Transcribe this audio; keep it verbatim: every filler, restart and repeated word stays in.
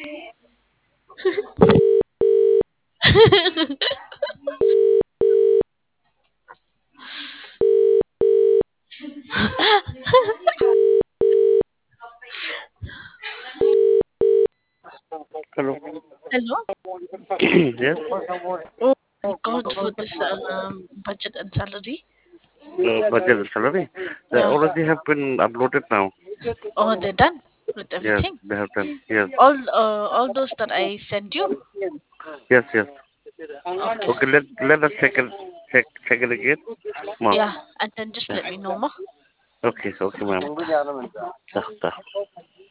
Hello. Hello. Yes. Oh my God, for this um, budget and salary. Uh, budget and salary. They Yeah. already have been uploaded now. Oh, they're done with Yes, everything. they have done. Yes. All uh, all those that I sent you. Yes, yes. Okay. Okay, let let us check it check check it again. Ma. Yeah, and then just Yeah. let me know, ma. Okay, okay, ma'am. Okay. Da, da.